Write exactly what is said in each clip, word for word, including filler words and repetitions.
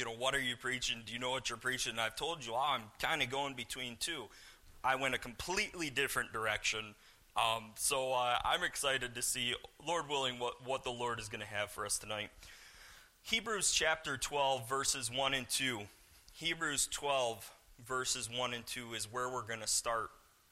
you know, what are you preaching? Do you know what you're preaching? And I've told you, oh, I'm kind of going between two. I went a completely different direction. Um, so uh, I'm excited to see, Lord willing, what, what the Lord is going to have for us tonight. Hebrews chapter twelve, verses one and two. Hebrews twelve, verses one and two is where we're going to start.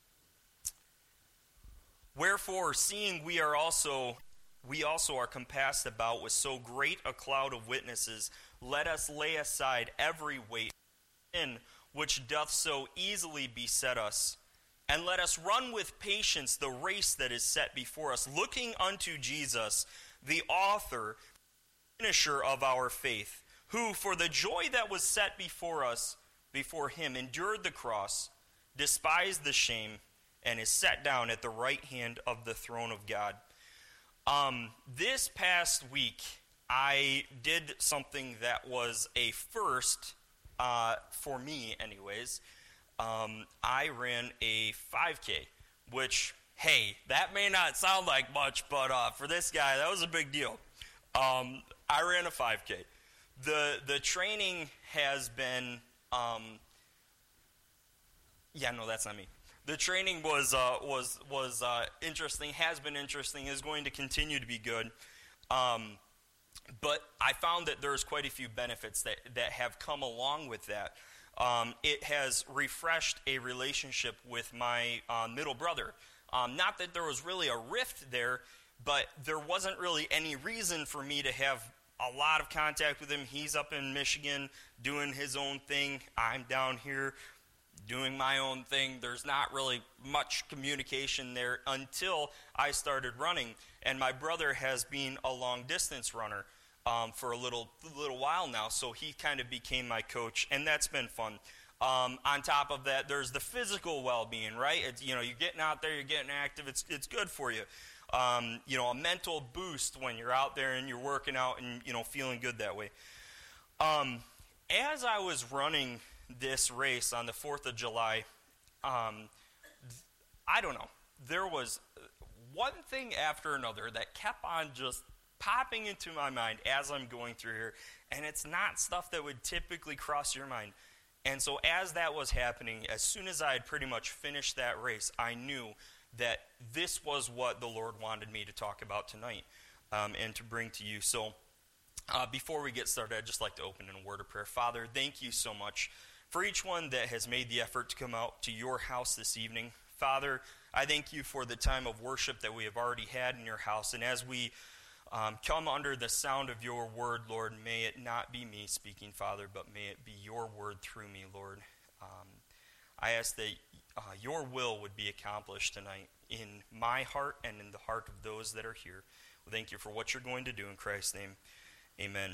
Wherefore, seeing we are also we also are compassed about with so great a cloud of witnesses, let us lay aside every weight and sin which doth so easily beset us, and let us run with patience the race that is set before us, looking unto Jesus, the author, finisher of our faith, who for the joy that was set before us, before him, endured the cross, despised the shame, and is set down at the right hand of the throne of God. Um, this past week, I did something that was a first, uh, for me anyways. Um, I ran a five K, which, hey, that may not sound like much, but uh, for this guy, that was a big deal. Um, I ran a five K. The the training has been, um, yeah, no, that's not me. The training was uh, was was uh, interesting, has been interesting, is going to continue to be good. Um, but I found that there's quite a few benefits that, that have come along with that. Um, it has refreshed a relationship with my uh, middle brother. Um, not that there was really a rift there, but there wasn't really any reason for me to have a lot of contact with him. He's up in Michigan doing his own thing. I'm down here doing my own thing. There's not really much communication there until I started running. And my brother has been a long-distance runner um, for a little little while now, so he kind of became my coach, and that's been fun. Um, on top of that, there's the physical well-being, right? It's, you know, you're getting out there, you're getting active. It's it's good for you. Um, you know, a mental boost when you're out there and you're working out and, you know, feeling good that way. Um, as I was running this race on the fourth of July, um, I don't know, there was one thing after another that kept on just popping into my mind as I'm going through here, and it's not stuff that would typically cross your mind. And so as that was happening, as soon as I had pretty much finished that race, I knew that this was what the Lord wanted me to talk about tonight um, and to bring to you. So uh, before we get started, I'd just like to open in a word of prayer. Father, thank you so much for each one that has made the effort to come out to your house this evening. Father, I thank you for the time of worship that we have already had in your house. And as we um, come under the sound of your word, Lord, may it not be me speaking, Father, but may it be your word through me, Lord. Um, I ask that uh, your will would be accomplished tonight in my heart and in the heart of those that are here. Well, thank you for what you're going to do in Christ's name. Amen.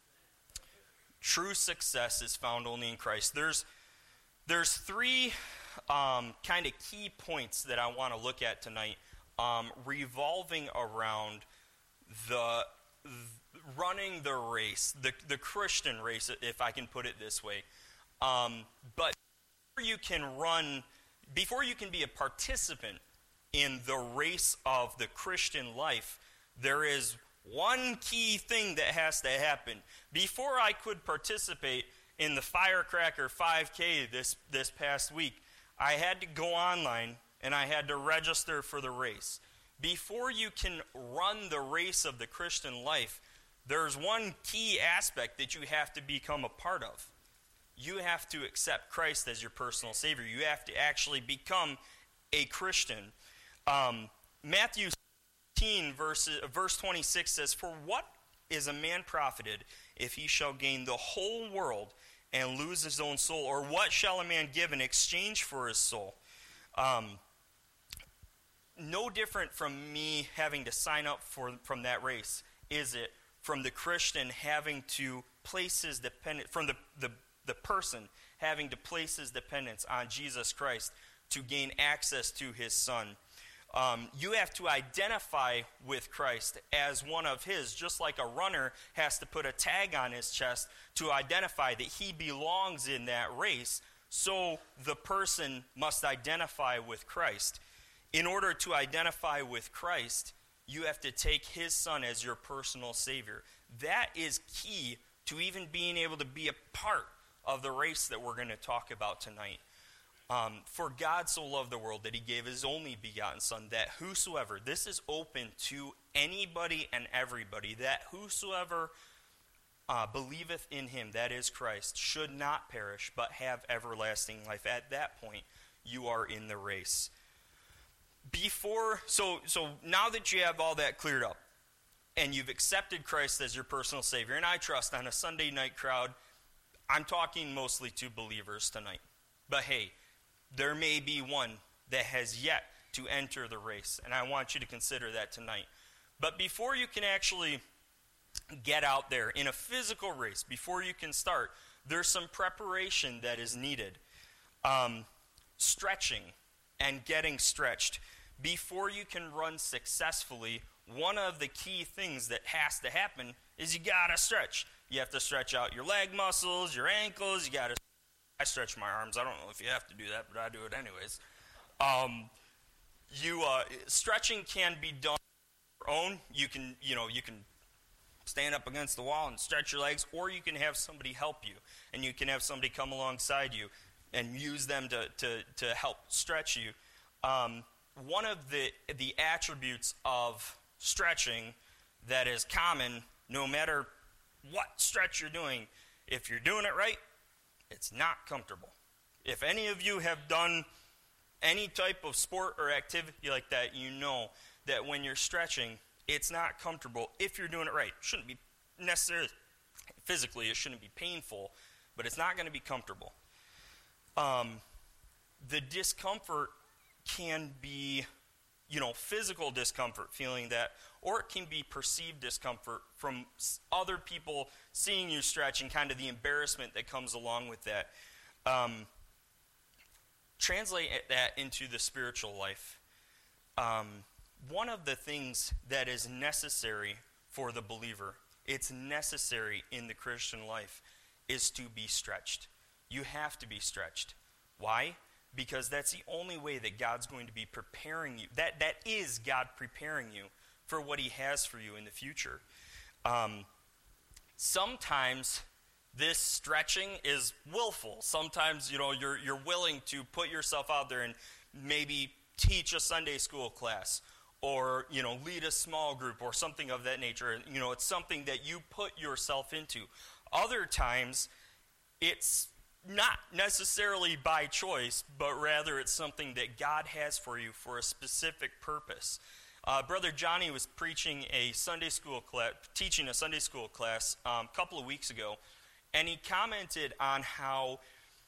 True success is found only in Christ. There's there's three um, kind of key points that I want to look at tonight, um, revolving around the, the running the race, the the Christian race, if I can put it this way. Um, but before you can run, before you can be a participant in the race of the Christian life, there is one key thing that has to happen. Before I could participate in the Firecracker five K this, this past week, I had to go online and I had to register for the race. Before you can run the race of the Christian life, there's one key aspect that you have to become a part of. You have to accept Christ as your personal Savior. You have to actually become a Christian. Um, Matthew Verse, verse twenty-six says, "For what is a man profited if he shall gain the whole world and lose his own soul? Or what shall a man give in exchange for his soul?" Um, no different from me having to sign up for from that race is it from the Christian having to place his dependence, from the, the, the person having to place his dependence on Jesus Christ to gain access to his Son. Um, you have to identify with Christ as one of his, just like a runner has to put a tag on his chest to identify that he belongs in that race. So the person must identify with Christ. In order to identify with Christ, you have to take his Son as your personal Savior. That is key to even being able to be a part of the race that we're going to talk about tonight. Um, for God so loved the world that he gave his only begotten Son, that whosoever, this is open to anybody and everybody, that whosoever uh, believeth in him, that is Christ, should not perish, but have everlasting life. At that point, you are in the race. Before, so so now that you have all that cleared up, and you've accepted Christ as your personal Savior, and I trust on a Sunday night crowd, I'm talking mostly to believers tonight. But hey, there may be one that has yet to enter the race, and I want you to consider that tonight. But before you can actually get out there in a physical race, before you can start, there's some preparation that is needed. Um, stretching and getting stretched. Before you can run successfully, one of the key things that has to happen is you gotta stretch. You have to stretch out your leg muscles, your ankles. You gotta. I stretch my arms. I don't know if you have to do that, but I do it anyways. Um, you uh, stretching can be done on your own. You can, you know, you can stand up against the wall and stretch your legs, or you can have somebody help you, and you can have somebody come alongside you and use them to to, to help stretch you. Um, one of the the attributes of stretching that is common, no matter what stretch you're doing, if you're doing it right, it's not comfortable. If any of you have done any type of sport or activity like that, you know that when you're stretching, it's not comfortable if you're doing it right. It shouldn't be necessarily physically, it shouldn't be painful, but it's not going to be comfortable. Um, the discomfort can be, you know, physical discomfort, feeling that, or it can be perceived discomfort from other people seeing you stretch and kind of the embarrassment that comes along with that. Um, translate that into the spiritual life. Um, one of the things that is necessary for the believer, it's necessary in the Christian life, is to be stretched. You have to be stretched. Why? Because that's the only way that God's going to be preparing you. That that is God preparing you for what he has for you in the future. Um, sometimes this stretching is willful. Sometimes, you know, you're you're willing to put yourself out there and maybe teach a Sunday school class, or, you know, lead a small group or something of that nature. You know, it's something that you put yourself into. Other times, it's not necessarily by choice, but rather it's something that God has for you for a specific purpose. Uh, Brother Johnny was preaching a Sunday school class, teaching a Sunday school class um, a couple of weeks ago, and he commented on how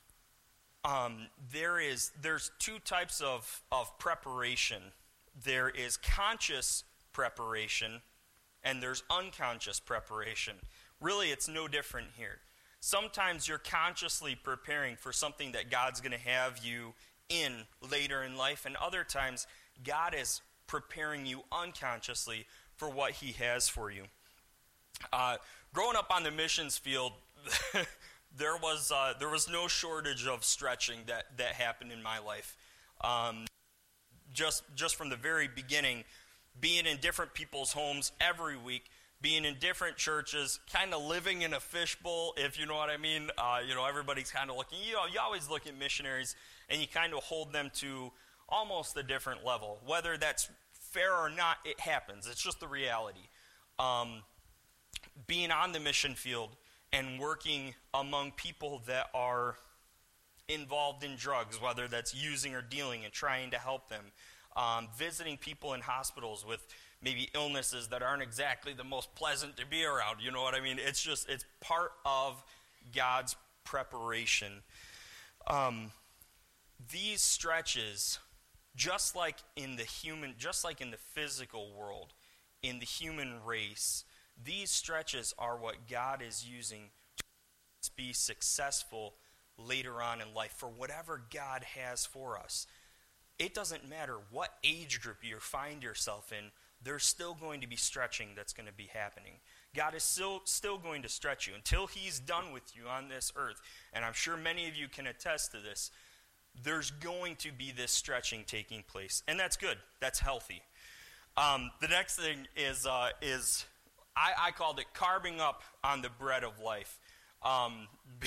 um, there is there's two types of, of preparation. There is conscious preparation, and there's unconscious preparation. Really, it's no different here. Sometimes you're consciously preparing for something that God's going to have you in later in life, and other times God is preparing you unconsciously for what he has for you. Uh, growing up on the missions field, there was uh, there was no shortage of stretching that, that happened in my life. Um, just just from the very beginning, being in different people's homes every week, being in different churches, kind of living in a fishbowl, if you know what I mean. Uh, you know, everybody's kind of looking, you know, you always look at missionaries and you kind of hold them to almost a different level. Whether that's fair or not, it happens. It's just the reality. Um, being on the mission field and working among people that are involved in drugs, whether that's using or dealing and trying to help them. Um, visiting people in hospitals with maybe illnesses that aren't exactly the most pleasant to be around. You know what I mean? It's just, it's part of God's preparation. Um, these stretches, just like in the human, just like in the physical world, in the human race, these stretches are what God is using to be successful later on in life for whatever God has for us. It doesn't matter what age group you find yourself in, there's still going to be stretching that's going to be happening. God is still, still going to stretch you until he's done with you on this earth. And I'm sure many of you can attest to this. There's going to be this stretching taking place. And that's good. That's healthy. Um, the next thing is, uh, is I, I called it carving up on the bread of life. Um,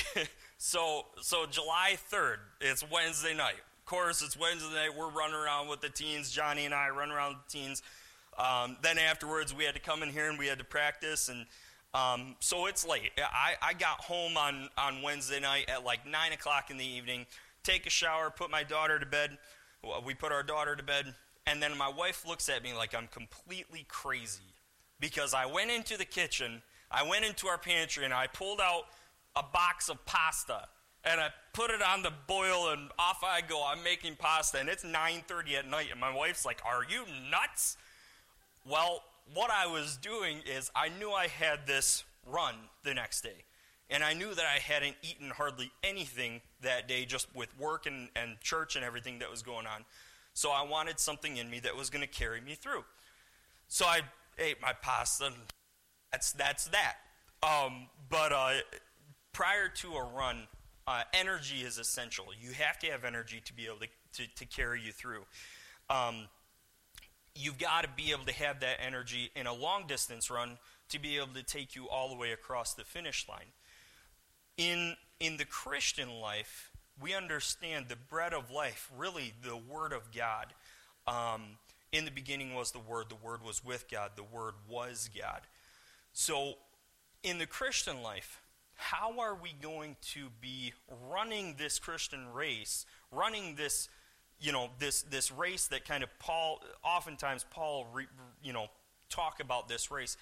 so so July third, it's Wednesday night. Of course, it's Wednesday night. We're running around with the teens. Johnny and I run around with the teens. Um, then afterwards, we had to come in here and we had to practice. And um, so it's late. I, I got home on, on Wednesday night at like nine o'clock in the evening, take a shower, put my daughter to bed. We put our daughter to bed. And then my wife looks at me like I'm completely crazy because I went into the kitchen, I went into our pantry, and I pulled out a box of pasta. And I put it on the boil, and off I go. I'm making pasta, and it's nine thirty at night. And my wife's like, "Are you nuts?" Well, what I was doing is I knew I had this run the next day. And I knew that I hadn't eaten hardly anything that day just with work and, and church and everything that was going on. So I wanted something in me that was going to carry me through. So I ate my pasta, and that's, that's that. Um, but uh, prior to a run, uh, energy is essential. You have to have energy to be able to, to, to carry you through. Um, you've got to be able to have that energy in a long-distance run to be able to take you all the way across the finish line. In, in the Christian life, we understand the bread of life, really the Word of God. Um, in the beginning was the Word. The Word was with God. The Word was God. So in the Christian life, how are we going to be running this Christian race, running this, you know, this this race that kind of Paul, oftentimes Paul, re, you know, talk about this race.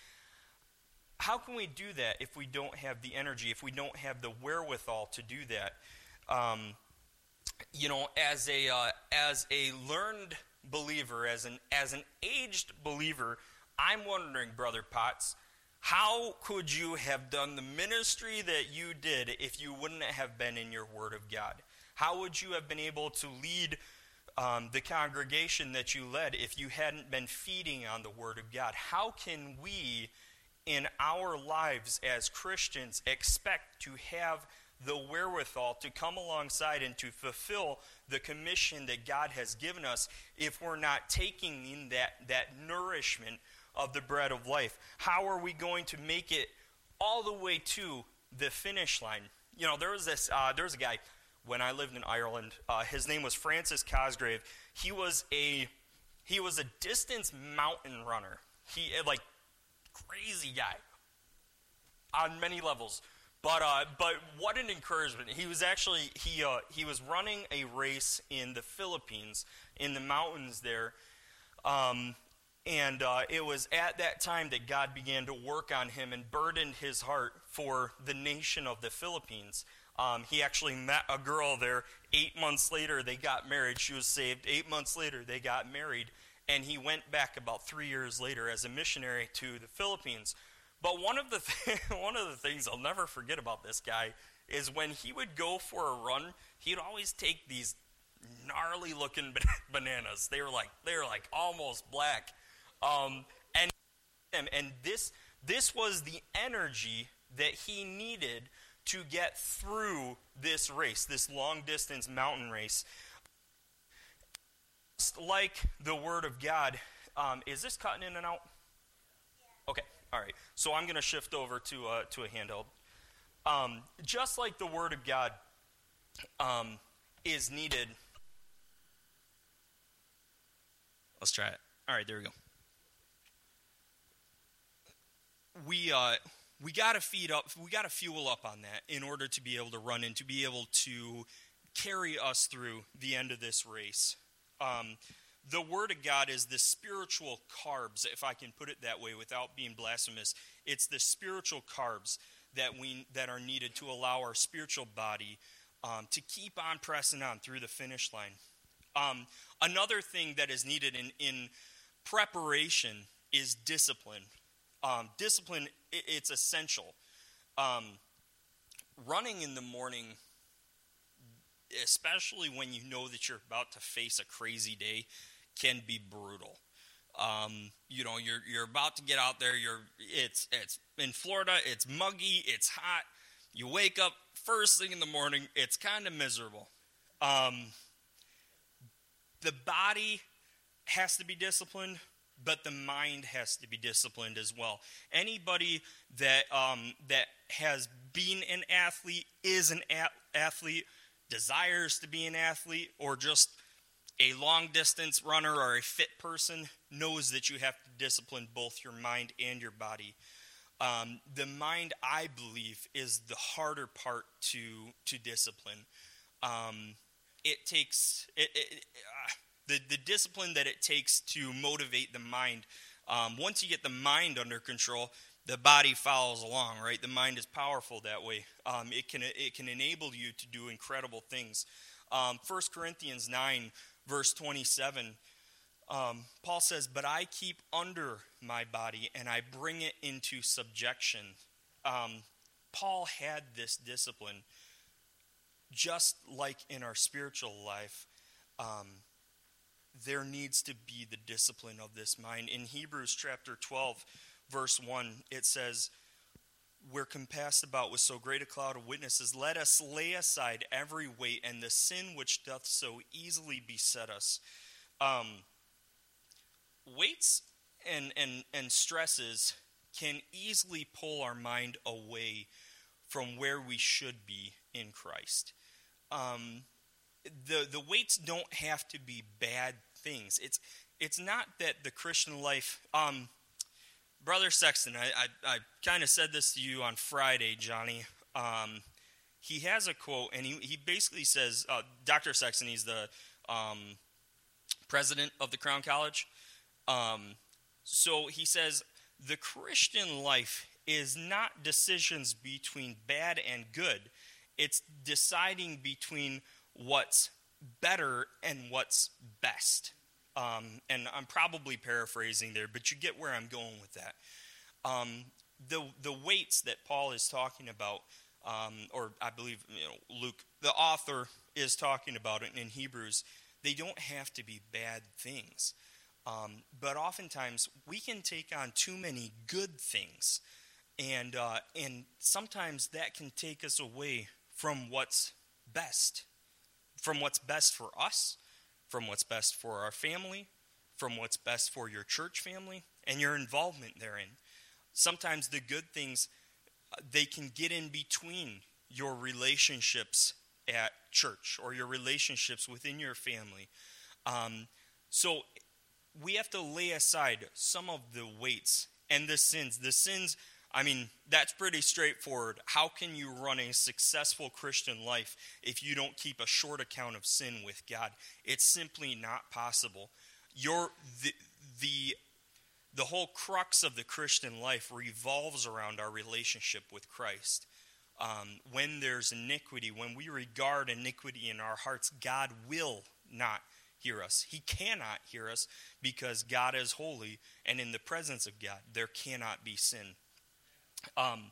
How can we do that if we don't have the energy, if we don't have the wherewithal to do that? Um, you know, as a uh, as a learned believer, as an as an aged believer, I'm wondering, Brother Potts, how could you have done the ministry that you did if you wouldn't have been in your Word of God? How would you have been able to lead um, the congregation that you led if you hadn't been feeding on the Word of God? How can we, in our lives as Christians, expect to have the wherewithal to come alongside and to fulfill the commission that God has given us if we're not taking in that, that nourishment of the bread of life? How are we going to make it all the way to the finish line? You know, there was this, uh, there was a guy when I lived in Ireland. Uh, his name was Francis Cosgrave. He was a he was a distance mountain runner. He like crazy guy on many levels. But uh, but what an encouragement! He was actually he uh, he was running a race in the Philippines in the mountains there. Um, And uh, it was at that time that God began to work on him and burdened his heart for the nation of the Philippines. Um, he actually met a girl there. Eight months later, they got married. She was saved. Eight months later, they got married. And he went back about three years later as a missionary to the Philippines. But one of the th- one of the things I'll never forget about this guy is when he would go for a run, he'd always take these gnarly-looking bananas. They were like they were like almost black. Um, and and this this was the energy that he needed to get through this race, this long-distance mountain race. Just like the Word of God, um, is this cutting in and out? Okay, all right. So I'm going to shift over to uh, to a handheld. Um, just like the Word of God um, is needed. Let's try it. All right, there we go. We uh, we got to feed up, we got to fuel up on that in order to be able to run and to be able to carry us through the end of this race. Um, the Word of God is the spiritual carbs, if I can put it that way without being blasphemous. It's the spiritual carbs that we that are needed to allow our spiritual body um, to keep on pressing on through the finish line. Um, another thing that is needed in, in preparation is discipline. Um, discipline, it, it's essential. Um, running in the morning, especially when you know that you're about to face a crazy day, can be brutal. Um, you know, you're you're about to get out there. You're it's it's in Florida. It's muggy. It's hot. You wake up first thing in the morning. It's kind of miserable. Um, the body has to be disciplined, but the mind has to be disciplined as well. Anybody that um, that has been an athlete, is an a- athlete, desires to be an athlete, or just a long-distance runner or a fit person knows that you have to discipline both your mind and your body. Um, the mind, I believe, is the harder part to to discipline. Um, it takes it, it, uh, the the discipline that it takes to motivate the mind. Um, once you get the mind under control, the body follows along. Right, the mind is powerful that way. Um, it can it can enable you to do incredible things. Um, First Corinthians nine, verse twenty-seven. Um, Paul says, "But I keep under my body, and I bring it into subjection." Um, Paul had this discipline, just like in our spiritual life. Um, there needs to be the discipline of this mind. In Hebrews chapter twelve, verse one, it says, "We're compassed about with so great a cloud of witnesses. Let us lay aside every weight and the sin which doth so easily beset us." Um, weights and, and, and stresses can easily pull our mind away from where we should be in Christ. Um, the the weights don't have to be bad things. It's it's not that the Christian life. Um, Brother Sexton, I I, I kind of said this to you on Friday, Johnny. Um, he has a quote, and he he basically says, uh, Doctor Sexton, he's the um, president of the Crown College. Um, so he says, the Christian life is not decisions between bad and good. It's deciding between what's better and what's best. Um, and I'm probably paraphrasing there, but you get where I'm going with that. Um, the the weights that Paul is talking about, um, or I believe you know, Luke, the author, is talking about it in Hebrews, they don't have to be bad things. Um, but oftentimes we can take on too many good things, and uh, and sometimes that can take us away from what's best, from what's best for us, from what's best for our family, from what's best for your church family, and your involvement therein. Sometimes the good things, they can get in between your relationships at church or your relationships within your family. Um, so we have to lay aside some of the weights and the sins. The sins, I mean, that's pretty straightforward. How can you run a successful Christian life if you don't keep a short account of sin with God? It's simply not possible. Your the the the whole crux of the Christian life revolves around our relationship with Christ. Um, when there's iniquity, when we regard iniquity in our hearts, God will not hear us. He cannot hear us because God is holy, and in the presence of God, there cannot be sin. Um,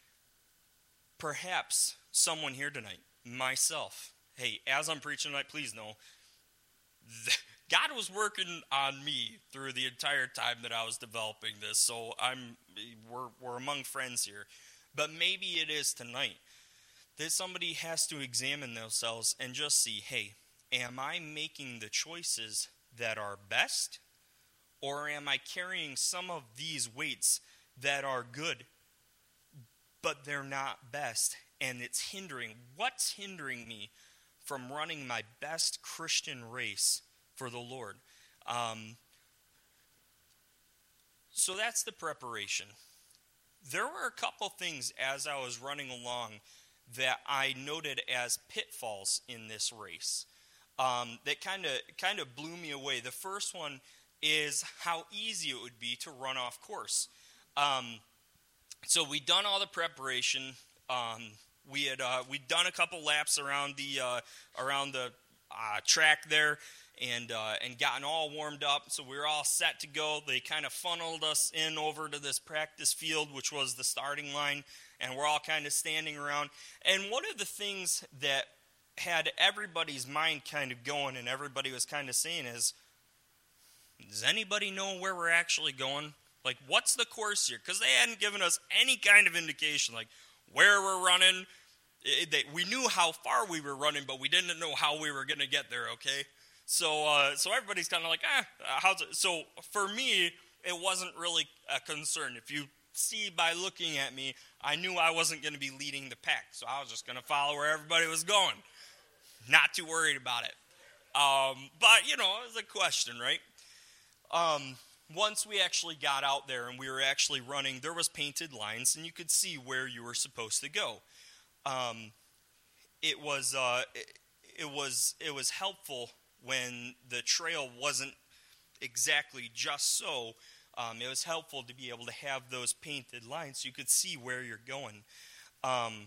perhaps someone here tonight, myself, hey, as I'm preaching tonight, please know, God was working on me through the entire time that I was developing this, so I'm we're we're among friends here. But maybe it is tonight that somebody has to examine themselves and just see, hey, am I making the choices that are best, or am I carrying some of these weights that are good, but they're not best, and it's hindering? What's hindering me from running my best Christian race for the Lord? Um, so that's the preparation. There were a couple things as I was running along that I noted as pitfalls in this race um, that kind of kind of blew me away. The first one is how easy it would be to run off course. Um, so we'd done all the preparation. Um, we had uh, we'd done a couple laps around the uh, around the uh, track there, and uh, and gotten all warmed up. So we were all set to go. They kind of funneled us in over to this practice field, which was the starting line, and we're all kind of standing around. And one of the things that had everybody's mind kind of going, and everybody was kind of saying is, does anybody know where we're actually going? Like, what's the course here? Because they hadn't given us any kind of indication, like where we're running. It, they, we knew how far we were running, but we didn't know how we were going to get there, okay? So uh, so everybody's kind of like, ah, how's it? So for me, it wasn't really a concern. If you see by looking at me, I knew I wasn't going to be leading the pack, so I was just going to follow where everybody was going. Not too worried about it. Um, but, you know, it was a question, right? Um, once we actually got out there and we were actually running, there was painted lines, and you could see where you were supposed to go. Um, it was uh, it, it was it was helpful when the trail wasn't exactly just so. Um, it was helpful to be able to have those painted lines so you could see where you're going. Um,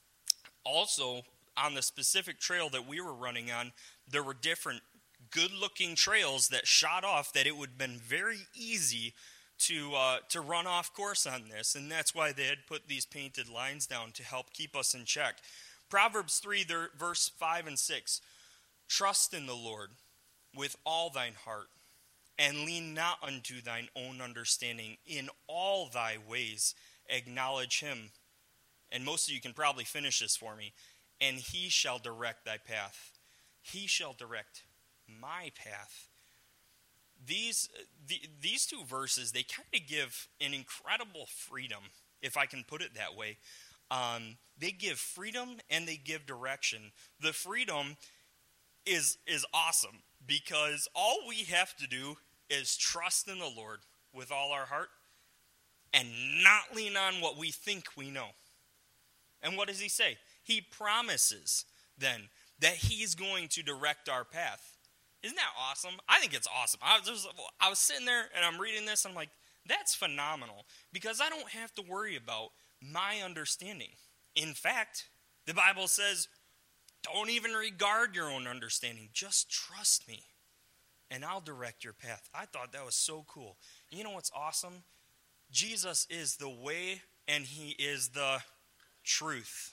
also, on the specific trail that we were running on, there were different good-looking trails that shot off that it would have been very easy to uh, to run off course on this, and that's why they had put these painted lines down to help keep us in check. Proverbs three, there, verse five and six, trust in the Lord with all thine heart, and lean not unto thine own understanding. In all thy ways acknowledge him. And most of you can probably finish this for me. And he shall direct thy path. He shall direct my path. These, the, these two verses, they kind of give an incredible freedom, if I can put it that way. Um, they give freedom and they give direction. The freedom is is awesome because all we have to do is trust in the Lord with all our heart and not lean on what we think we know. And what does he say? He promises then that he's going to direct our path. Isn't that awesome? I think it's awesome. I was, just, I was sitting there and I'm reading this. And I'm like, that's phenomenal because I don't have to worry about my understanding. In fact, the Bible says, don't even regard your own understanding. Just trust me. And I'll direct your path. I thought that was so cool. You know what's awesome? Jesus is the way and he is the truth.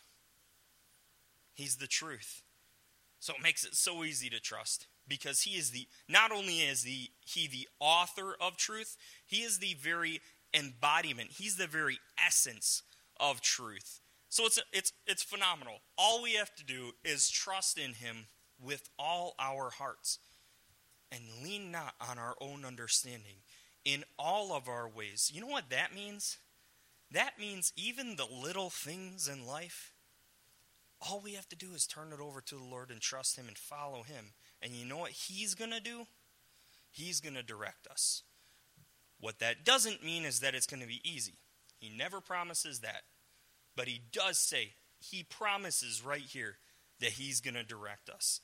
He's the truth. So it makes it so easy to trust because he is the, not only is the, he the author of truth, he is the very embodiment. He's the very essence of truth. So it's it's it's phenomenal. All we have to do is trust in him with all our hearts. And lean not on our own understanding in all of our ways. You know what that means? That means even the little things in life, all we have to do is turn it over to the Lord and trust him and follow him. And you know what he's going to do? He's going to direct us. What that doesn't mean is that it's going to be easy. He never promises that. But he does say, he promises right here that he's going to direct us.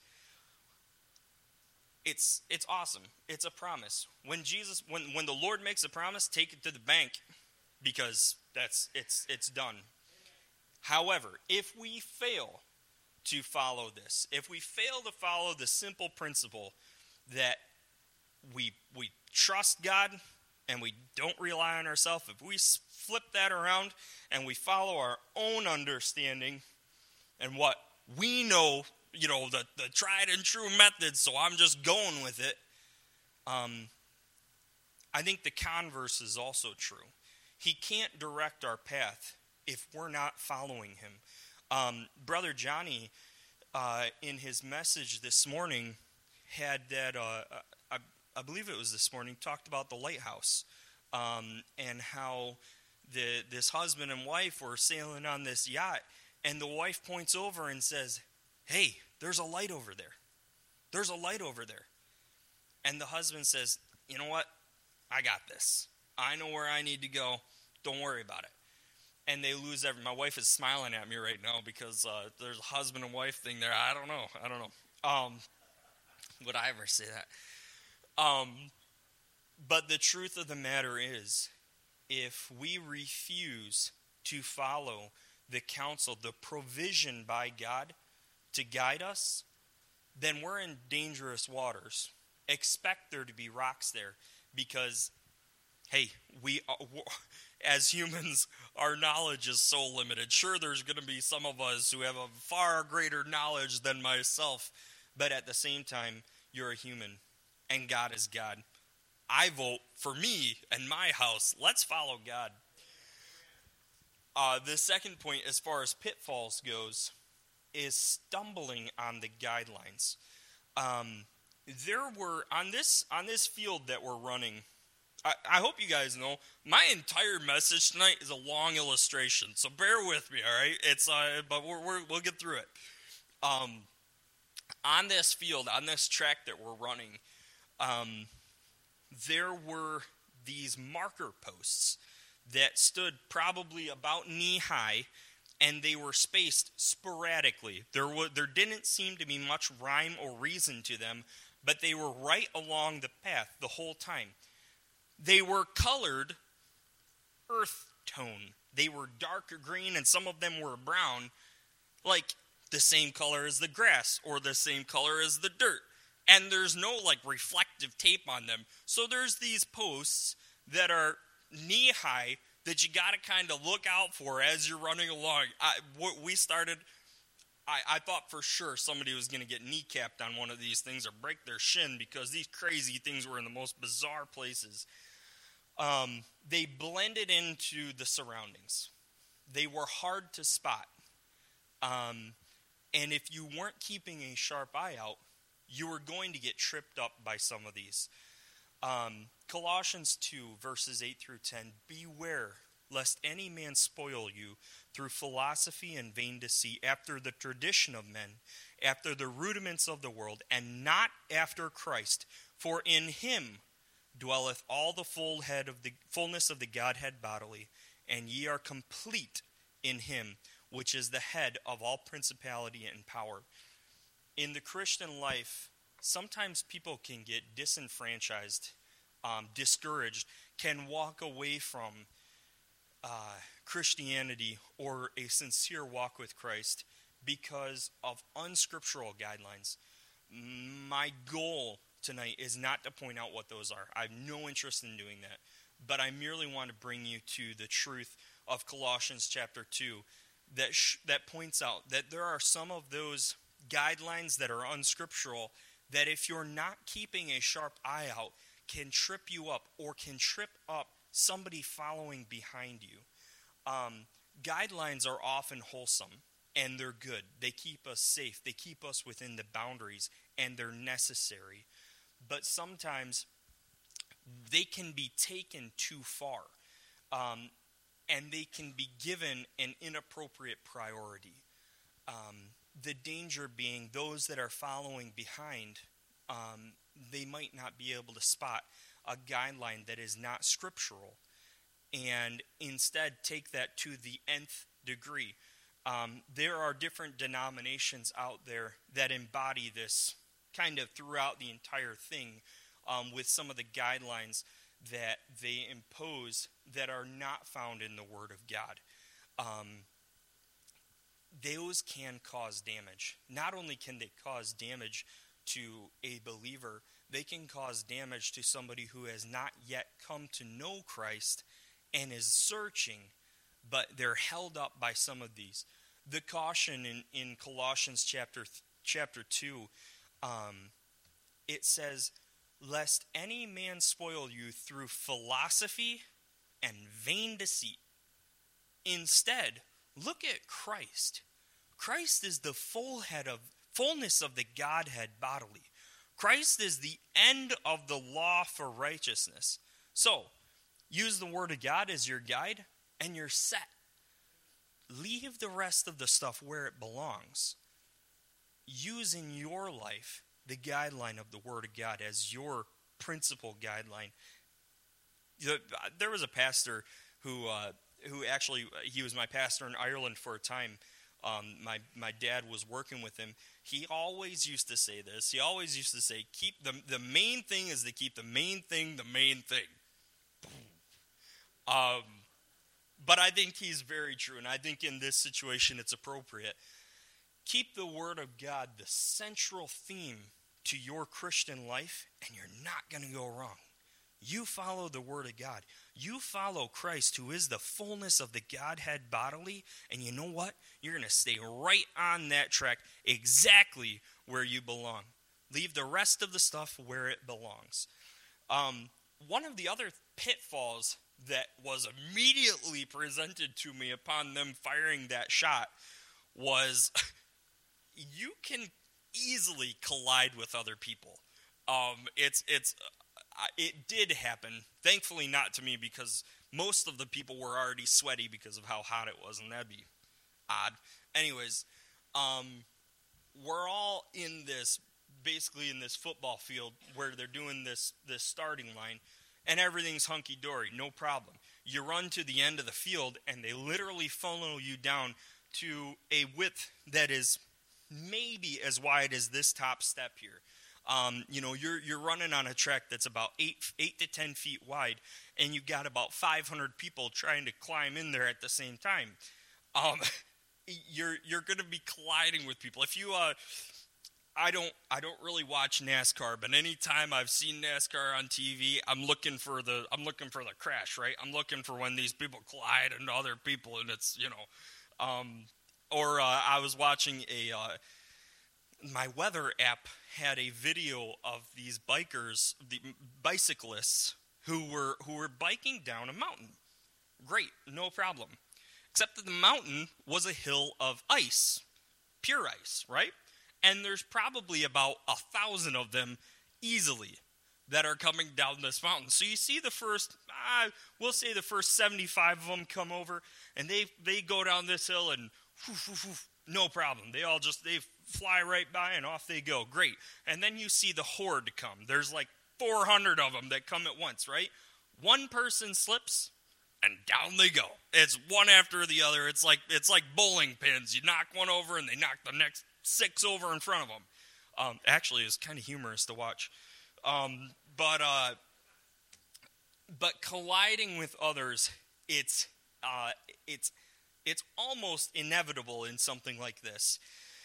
It's it's awesome. It's a promise. When Jesus, when, when the Lord makes a promise, take it to the bank because that's it's it's done. However, if we fail to follow this, if we fail to follow the simple principle that we we trust God and we don't rely on ourselves, if we flip that around and we follow our own understanding and what we know, you know, the, the tried and true method, so I'm just going with it. Um, I think the converse is also true. He can't direct our path if we're not following him. Um, Brother Johnny, uh, in his message this morning, had that, uh, I, I believe it was this morning, talked about the lighthouse um, and how the this husband and wife were sailing on this yacht, and the wife points over and says, hey, there's a light over there. There's a light over there. And the husband says, you know what? I got this. I know where I need to go. Don't worry about it. And they lose every. My wife is smiling at me right now because uh, there's a husband and wife thing there. I don't know. I don't know. Um, would I ever say that? Um, but the truth of the matter is, if we refuse to follow the counsel, the provision by God to guide us, then we're in dangerous waters. Expect there to be rocks there because, hey, we are, as humans, our knowledge is so limited. Sure, there's going to be some of us who have a far greater knowledge than myself, but at the same time, you're a human, and God is God. I vote for me and my house. Let's follow God. Uh, the second point, as far as pitfalls goes, is stumbling on the guidelines. Um, there were, on this on this field that we're running, I, I hope you guys know, my entire message tonight is a long illustration, so bear with me, all right? It's uh, but we're, we're, we'll get through it. Um, on this field, on this track that we're running, um, there were these marker posts that stood probably about knee high, and they were spaced sporadically. There was, there didn't seem to be much rhyme or reason to them, but they were right along the path the whole time. They were colored earth tone. They were darker green, and some of them were brown, like the same color as the grass or the same color as the dirt. And there's no like reflective tape on them. So there's these posts that are knee high that you got to kind of look out for as you're running along. I, we started, I, I thought for sure somebody was going to get kneecapped on one of these things or break their shin because these crazy things were in the most bizarre places. Um, they blended into the surroundings. They were hard to spot. Um, and if you weren't keeping a sharp eye out, you were going to get tripped up by some of these. Um, Colossians two, verses eight through ten, beware lest any man spoil you through philosophy and vain deceit, after the tradition of men, after the rudiments of the world, and not after Christ. For in him dwelleth all the full head of the fullness of the Godhead bodily, and ye are complete in him, which is the head of all principality and power. In the Christian life, sometimes people can get disenfranchised, um, discouraged, can walk away from uh, Christianity or a sincere walk with Christ because of unscriptural guidelines. My goal tonight is not to point out what those are. I have no interest in doing that. But I merely want to bring you to the truth of Colossians chapter two that sh- that points out that there are some of those guidelines that are unscriptural that if you're not keeping a sharp eye out can trip you up or can trip up somebody following behind you. Um, guidelines are often wholesome and they're good. They keep us safe. They keep us within the boundaries and they're necessary. But sometimes they can be taken too far um, and they can be given an inappropriate priority. Um, the danger being those that are following behind, um, they might not be able to spot a guideline that is not scriptural and instead take that to the nth degree. Um, there are different denominations out there that embody this kind of throughout the entire thing um, with some of the guidelines that they impose that are not found in the Word of God. Um, those can cause damage. Not only can they cause damage to a believer, they can cause damage to somebody who has not yet come to know Christ and is searching, but they're held up by some of these. The caution in, in Colossians chapter chapter two, um, it says, lest any man spoil you through philosophy and vain deceit. Instead, look at Christ. Christ is the full head of fullness of the Godhead bodily. Christ is the end of the law for righteousness. So, use the Word of God as your guide, and you're set. Leave the rest of the stuff where it belongs. Use in your life the guideline of the Word of God as your principal guideline. There was a pastor who, uh, who actually, he was my pastor in Ireland for a time. Um, my my dad was working with him. He always used to say this. He always used to say, "Keep the the main thing is to keep the main thing the main thing." Um, but I think he's very true, and I think in this situation it's appropriate. Keep the Word of God the central theme to your Christian life, and you're not going to go wrong. You follow the Word of God. You follow Christ, who is the fullness of the Godhead bodily, and you know what? You're going to stay right on that track, exactly where you belong. Leave the rest of the stuff where it belongs. Um, one of the other pitfalls that was immediately presented to me upon them firing that shot was you can easily collide with other people. Um, it's it's uh, it did happen. Thankfully, not to me, because most of the people were already sweaty because of how hot it was, and that'd be odd. Anyways, um, we're all in this, basically in this football field where they're doing this this starting line, and everything's hunky-dory, no problem. You run to the end of the field, and they literally funnel you down to a width that is maybe as wide as this top step here. Um, you know, you're you're running on a track that's about eight eight to ten feet wide, and you've got about five hundred people trying to climb in there at the same time. Um, you're you're going to be colliding with people. If you, uh, I don't I don't really watch NASCAR, but anytime I've seen NASCAR on T V, I'm looking for the I'm looking for the crash, right? I'm looking for when these people collide into other people, and it's, you know. Um, or uh, I was watching a, uh, my weather app had a video of these bikers, the bicyclists, who were who were biking down a mountain. Great, no problem. Except that the mountain was a hill of ice, pure ice, right? And there's probably about a thousand of them easily that are coming down this mountain. So you see the first, uh, we'll say the first seventy-five of them come over, and they they go down this hill, and whoof, whoof, whoof, no problem. They all just, they fly right by, and off they go. Great. And then you see the horde come. There's like four hundred of them that come at once, right? One person slips, and down they go. It's one after the other. It's like it's like bowling pins. You knock one over, and they knock the next six over in front of them. Um, actually, it's kind of humorous to watch. Um, but uh, but colliding with others, it's uh, it's it's almost inevitable in something like this.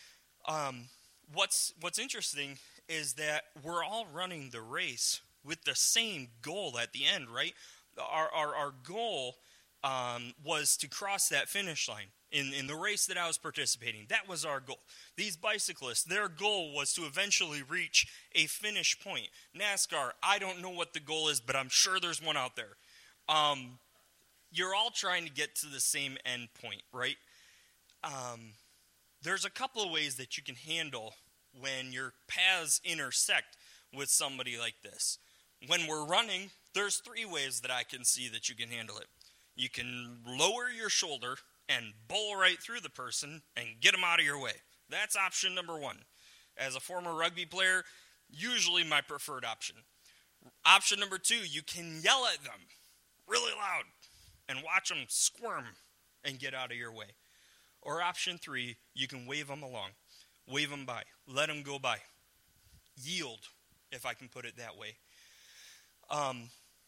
Um, what's what's interesting is that we're all running the race with the same goal at the end, right? Our our, our goal um, was to cross that finish line. In, in the race that I was participating, that was our goal. These bicyclists, their goal was to eventually reach a finish point. NASCAR, I don't know what the goal is, but I'm sure there's one out there. Um, you're all trying to get to the same end point, right? Um, there's a couple of ways that you can handle when your paths intersect with somebody like this. When we're running, there's three ways that I can see that you can handle it. You can lower your shoulder and bowl right through the person and get them out of your way. That's option number one. As a former rugby player, usually my preferred option. Option number two, you can yell at them really loud and watch them squirm and get out of your way. Or option three, you can wave them along. Wave them by. Let them go by. Yield, if I can put it that way. Um...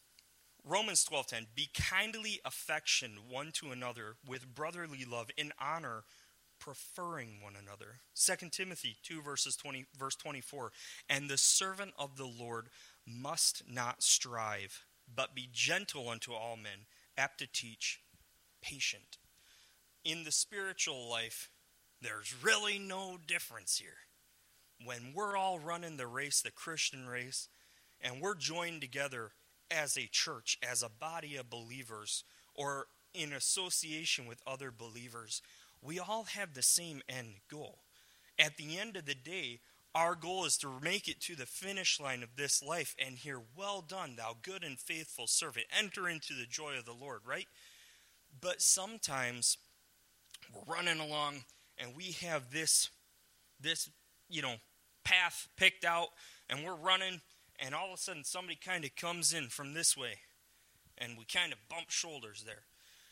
Romans twelve ten, be kindly affectioned one to another with brotherly love, in honor, preferring one another. Second Timothy two, verses twenty, verse twenty-four, and the servant of the Lord must not strive, but be gentle unto all men, apt to teach, patient. In the spiritual life, there's really no difference here. When we're all running the race, the Christian race, and we're joined together as a church, as a body of believers, or in association with other believers, we all have the same end goal. At the end of the day, our goal is to make it to the finish line of this life and hear, well done, thou good and faithful servant. Enter into the joy of the Lord, right? But sometimes we're running along and we have this, this, you know, path picked out, and we're running, and all of a sudden somebody kind of comes in from this way, and we kind of bump shoulders there.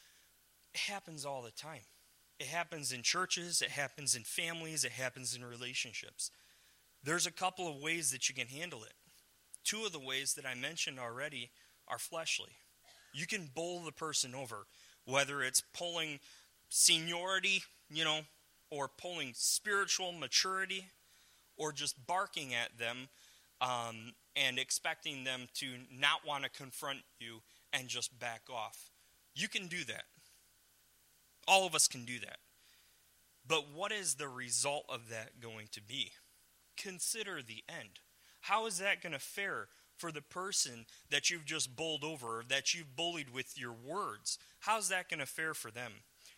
It happens all the time. It happens in churches, it happens in families, it happens in relationships. There's a couple of ways that you can handle it. Two of the ways that I mentioned already are fleshly. You can bowl the person over, whether it's pulling seniority, you know, or pulling spiritual maturity, or just barking at them um, and expecting them to not want to confront you and just back off. You can do that. All of us can do that. But what is the result of that going to be? Consider the end. How is that going to fare for the person that you've just bowled over, or that you've bullied with your words? How's that going to fare for them?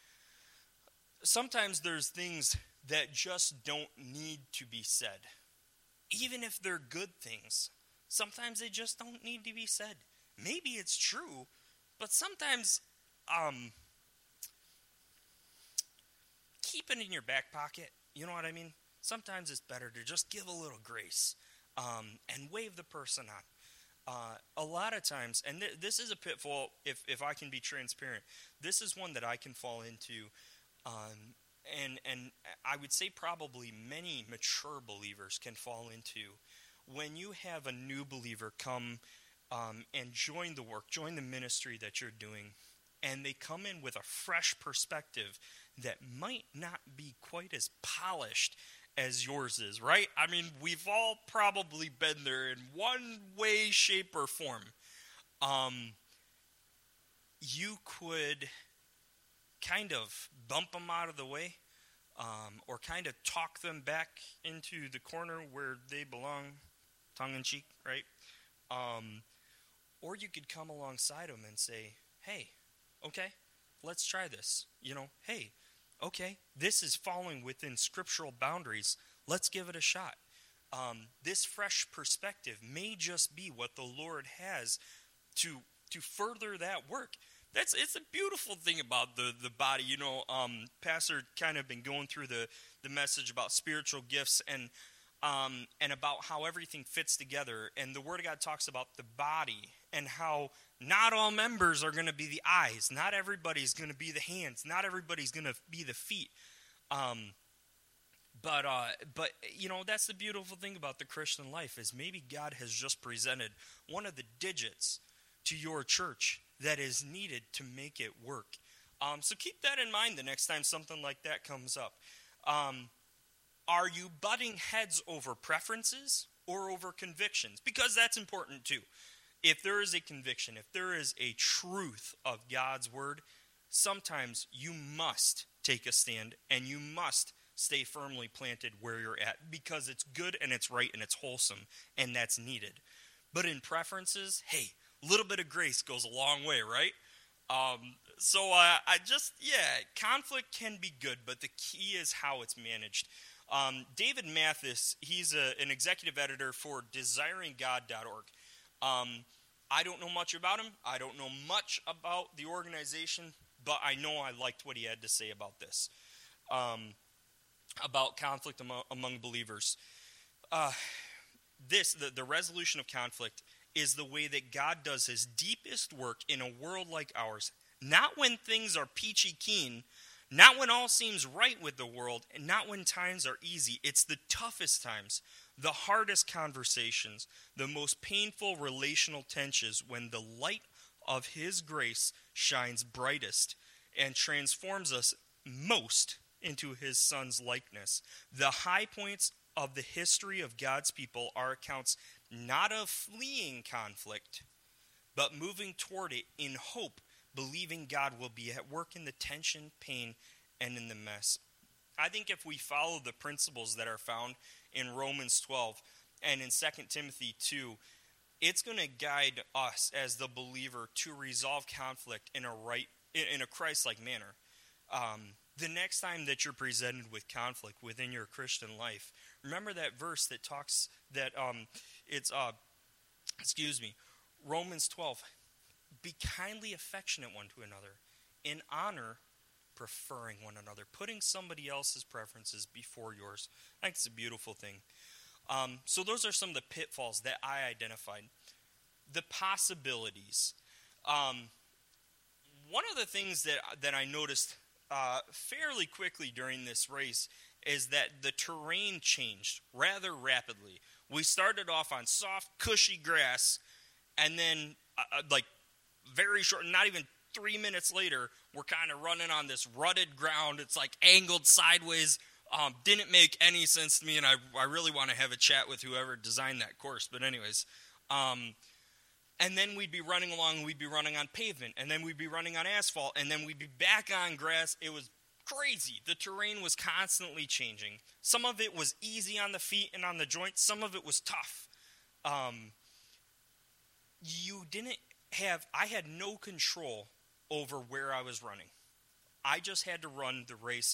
Sometimes there's things that just don't need to be said, even if they're good things. Sometimes they just don't need to be said. Maybe it's true, but sometimes um, keep it in your back pocket. You know what I mean? Sometimes it's better to just give a little grace um, and wave the person on. Uh, a lot of times, and th- this is a pitfall, if, if I can be transparent, this is one that I can fall into, um, and, and I would say probably many mature believers can fall into. When you have a new believer come um, and join the work, join the ministry that you're doing, and they come in with a fresh perspective that might not be quite as polished as yours is, right? I mean, we've all probably been there in one way, shape, or form. Um, you could kind of bump them out of the way, um, or kind of talk them back into the corner where they belong, tongue-in-cheek, right? Um, or you could come alongside them and say, hey, okay, let's try this. You know, hey, okay, this is falling within scriptural boundaries. Let's give it a shot. Um, this fresh perspective may just be what the Lord has to to further that work. That's it's a beautiful thing about the, the body. You know, um, Pastor kind of been going through the, the message about spiritual gifts and um, and about how everything fits together. And the Word of God talks about the body and how not all members are going to be the eyes. Not everybody's going to be the hands. Not everybody's going to be the feet. Um, but, uh, but you know, that's the beautiful thing about the Christian life is maybe God has just presented one of the digits to your church that is needed to make it work. Um, so keep that in mind the next time something like that comes up. Um, are you butting heads over preferences or over convictions? Because that's important too. If there is a conviction, if there is a truth of God's word, sometimes you must take a stand and you must stay firmly planted where you're at because it's good and it's right and it's wholesome and that's needed. But in preferences, hey, a little bit of grace goes a long way, right? Um, so uh, I just, yeah, conflict can be good, but the key is how it's managed. Um, David Mathis, he's a, an executive editor for desiring god dot org. Um, I don't know much about him. I don't know much about the organization, but I know I liked what he had to say about this, um, about conflict among, among believers. Uh, this, the, the resolution of conflict, is the way that God does his deepest work in a world like ours. Not when things are peachy keen, not when all seems right with the world, and not when times are easy. It's the toughest times, the hardest conversations, the most painful relational tensions when the light of his grace shines brightest and transforms us most into his son's likeness. The high points of the history of God's people are accounts not of fleeing conflict, but moving toward it in hope, believing God will be at work in the tension, pain, and in the mess. I think if we follow the principles that are found in Romans twelve and in Second Timothy two, it's going to guide us as the believer to resolve conflict in a right, in a Christ-like manner. Um, the next time that you're presented with conflict within your Christian life, remember that verse that talks that um, it's uh, excuse me, Romans twelve. Be kindly affectionate one to another, in honor, preferring one another, putting somebody else's preferences before yours. I think it's a beautiful thing. Um, so those are some of the pitfalls that I identified. The possibilities. Um, one of the things that that I noticed uh, fairly quickly during this race is that the terrain changed rather rapidly. We started off on soft, cushy grass, and then uh, like very short, not even three minutes later, we're kind of running on this rutted ground. It's like angled sideways. Um, didn't make any sense to me, and I, I really want to have a chat with whoever designed that course. But anyways, um, and then we'd be running along, and we'd be running on pavement, and then we'd be running on asphalt, and then we'd be back on grass. It was crazy. The terrain was constantly changing. Some of it was easy on the feet and on the joints. Some of it was tough. Um, you didn't have, I had no control over where I was running. I just had to run the race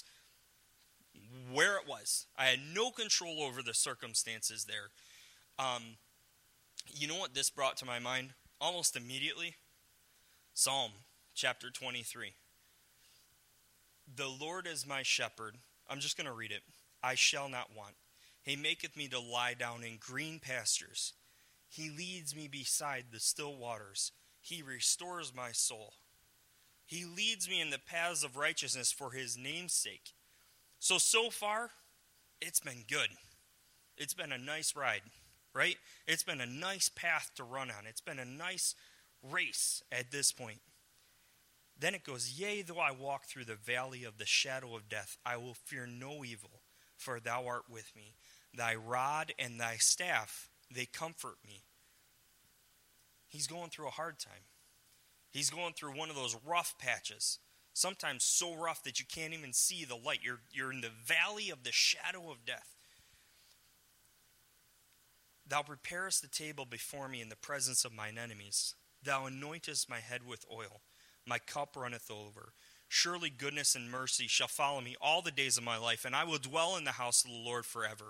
where it was. I had no control over the circumstances there. Um, You know what this brought to my mind almost immediately? Psalm chapter twenty-three. The Lord is my shepherd. I'm just going to read it. I shall not want. He maketh me to lie down in green pastures. He leads me beside the still waters. He restores my soul. He leads me in the paths of righteousness for his name's sake. So, so far, it's been good. It's been a nice ride, right? It's been a nice path to run on. It's been a nice race at this point. Then it goes, yea, though I walk through the valley of the shadow of death, I will fear no evil, for thou art with me. Thy rod and thy staff, they comfort me. He's going through a hard time. He's going through one of those rough patches, sometimes so rough that you can't even see the light. You're, you're in the valley of the shadow of death. Thou preparest the table before me in the presence of mine enemies. Thou anointest my head with oil. My cup runneth over. Surely goodness and mercy shall follow me all the days of my life, and I will dwell in the house of the Lord forever.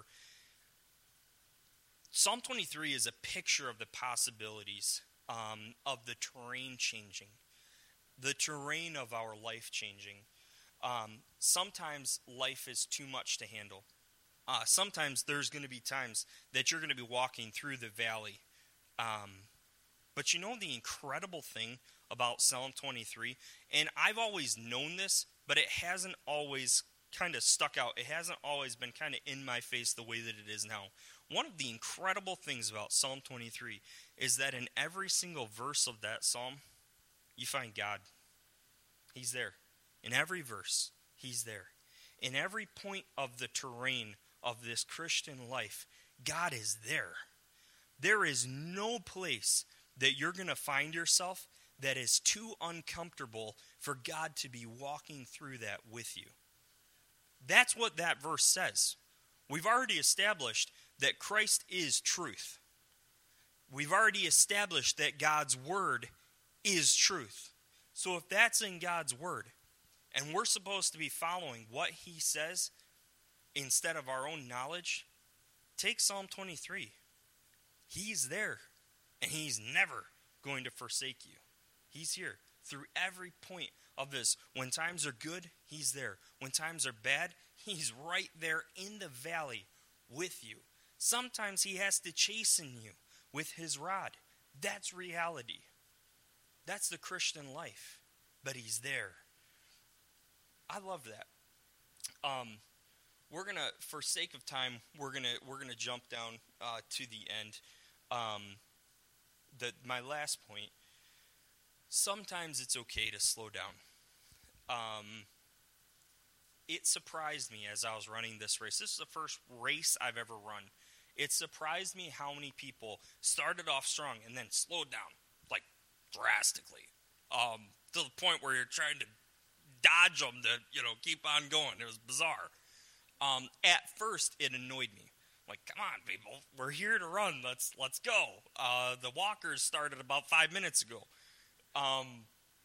Psalm twenty-three is a picture of the possibilities um, of the terrain changing, the terrain of our life changing. Um, sometimes life is too much to handle. Uh, sometimes there's going to be times that you're going to be walking through the valley. Um, but you know the incredible thing about Psalm twenty-three, and I've always known this, but it hasn't always kind of stuck out. It hasn't always been kind of in my face the way that it is now. One of the incredible things about Psalm twenty-three is that in every single verse of that psalm, you find God. He's there. In every verse, he's there. In every point of the terrain of this Christian life, God is there. There is no place that you're going to find yourself that is too uncomfortable for God to be walking through that with you. That's what that verse says. We've already established that Christ is truth. We've already established that God's word is truth. So if that's in God's word, and we're supposed to be following what he says instead of our own knowledge, take Psalm twenty-three. He's there, and he's never going to forsake you. He's here through every point of this. When times are good, he's there. When times are bad, he's right there in the valley with you. Sometimes he has to chasten you with his rod. That's reality. That's the Christian life. But he's there. I love that. Um, we're gonna, for sake of time, we're gonna we're gonna jump down uh, to the end. Um, the my last point. Sometimes it's okay to slow down. Um, it surprised me as I was running this race. This is the first race I've ever run. It surprised me how many people started off strong and then slowed down, like drastically, um, to the point where you're trying to dodge them to, you know, keep on going. It was bizarre. Um, at first, it annoyed me. Like, come on, people, we're here to run. Let's let's go. Uh, the walkers started about five minutes ago. Um,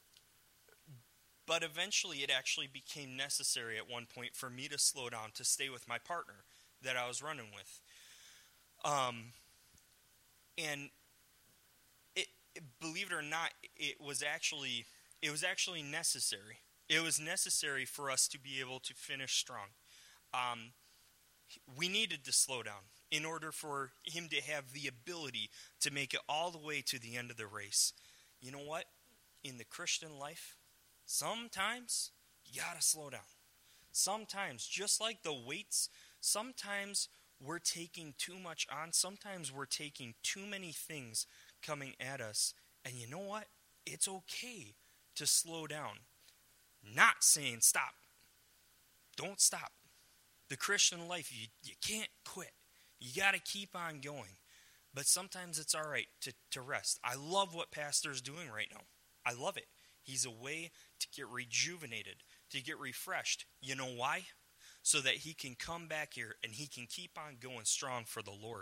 but eventually it actually became necessary at one point for me to slow down, to stay with my partner that I was running with. Um, and it, it, believe it or not, it was actually, it was actually necessary. It was necessary for us to be able to finish strong. Um, we needed to slow down in order for him to have the ability to make it all the way to the end of the race. You know what? In the Christian life, sometimes you gotta slow down. Sometimes, just like the weights, sometimes we're taking too much on. Sometimes we're taking too many things coming at us. And you know what? It's okay to slow down. Not saying stop. Don't stop. The Christian life, you, you can't quit. You gotta keep on going. But sometimes it's all right to, to rest. I love what Pastor's doing right now. I love it. He's a way to get rejuvenated, to get refreshed. You know why? So that he can come back here and he can keep on going strong for the Lord.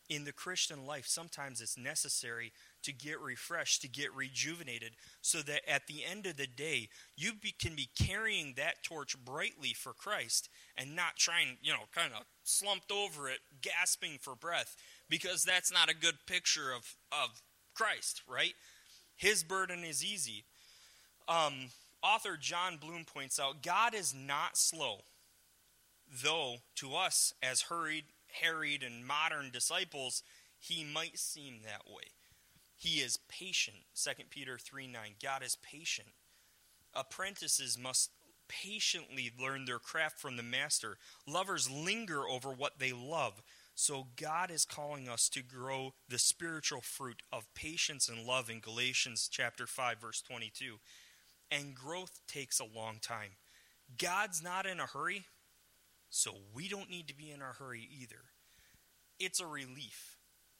in the Christian life, sometimes it's necessary to get refreshed, to get rejuvenated, so that at the end of the day, you be, can be carrying that torch brightly for Christ and not trying, you know, kind of slumped over it, gasping for breath, because that's not a good picture of, of Christ, right? His burden is easy. Um, author John Bloom points out, God is not slow, though to us as hurried, harried, and modern disciples, he might seem that way. He is patient. Second Peter three nine. God is patient. Apprentices must patiently learn their craft from the master. Lovers linger over what they love. So God is calling us to grow the spiritual fruit of patience and love in Galatians chapter five, verse twenty-two. And growth takes a long time. God's not in a hurry, so we don't need to be in a hurry either. It's a relief.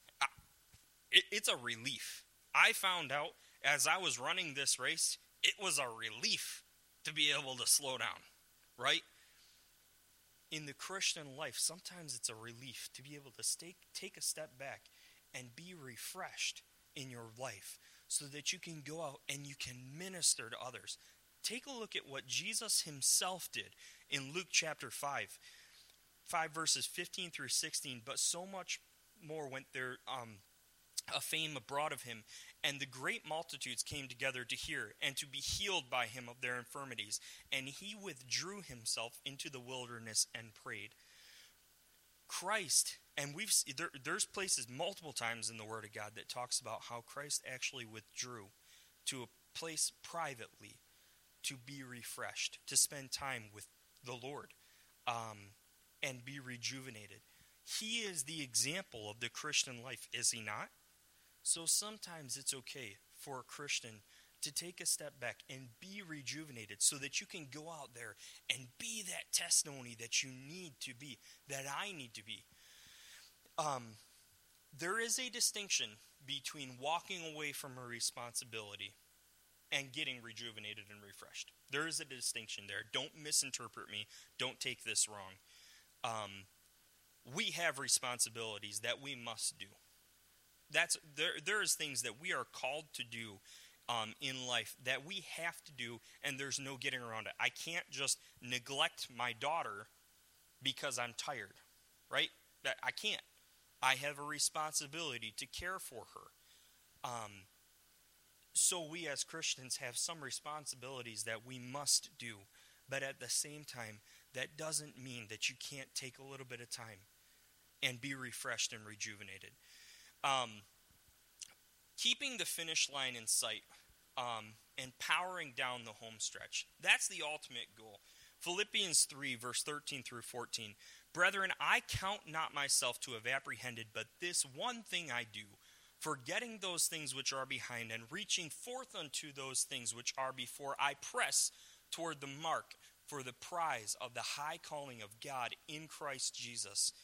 It's a relief. I found out as I was running this race, it was a relief to be able to slow down, right? In the Christian life, sometimes it's a relief to be able to stay, take a step back and be refreshed in your life so that you can go out and you can minister to others. Take a look at what Jesus himself did in Luke chapter five, five verses fifteen through sixteen. But so much more went there, um, a fame abroad of him, and the great multitudes came together to hear and to be healed by him of their infirmities. And he withdrew himself into the wilderness and prayed. Christ, and we've there, there's places multiple times in the Word of God that talks about how Christ actually withdrew to a place privately to be refreshed, to spend time with the Lord, um, and be rejuvenated. He is the example of the Christian life, is he not? So sometimes it's okay for a Christian to take a step back and be rejuvenated so that you can go out there and be that testimony that you need to be, that I need to be. Um, there is a distinction between walking away from a responsibility and getting rejuvenated and refreshed. There is a distinction there. Don't misinterpret me. Don't take this wrong. Um, we have responsibilities that we must do. That's there. There's things that we are called to do um, in life that we have to do, and there's no getting around it. I can't just neglect my daughter because I'm tired, right? That I can't. I have a responsibility to care for her. Um, so we as Christians have some responsibilities that we must do, but at the same time, that doesn't mean that you can't take a little bit of time and be refreshed and rejuvenated. Um, keeping the finish line in sight um, and powering down the home stretch. That's the ultimate goal. Philippians three, verse thirteen through fourteen. Brethren, I count not myself to have apprehended, but this one thing I do, forgetting those things which are behind and reaching forth unto those things which are before, I press toward the mark for the prize of the high calling of God in Christ Jesus.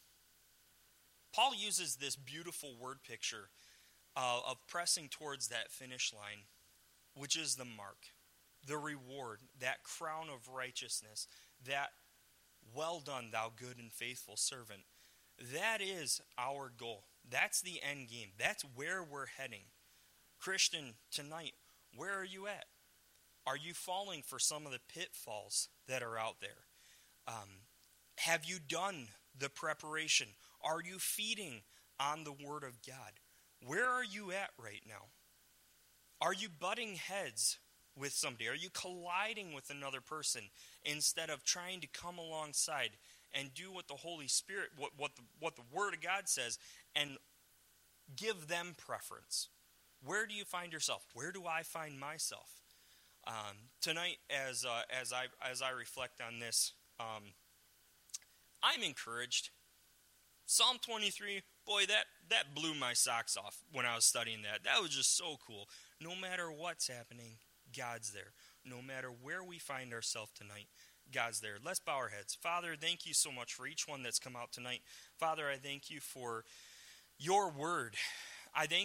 Paul uses this beautiful word picture uh, of pressing towards that finish line, which is the mark, the reward, that crown of righteousness, that well done, thou good and faithful servant. That is our goal. That's the end game. That's where we're heading. Christian, tonight, where are you at? Are you falling for some of the pitfalls that are out there? Um, have you done the preparation? Are you feeding on the Word of God? Where are you at right now? Are you butting heads with somebody? Are you colliding with another person instead of trying to come alongside and do what the Holy Spirit, what, what, the, what the Word of God says, and give them preference? Where do you find yourself? Where do I find myself? Um, tonight, as uh, as I as I reflect on this, um, I'm encouraged. Psalm twenty-three, boy, that, that blew my socks off when I was studying that. That was just so cool. No matter what's happening, God's there. No matter where we find ourselves tonight, God's there. Let's bow our heads. Father, thank you so much for each one that's come out tonight. Father, I thank you for your word. I thank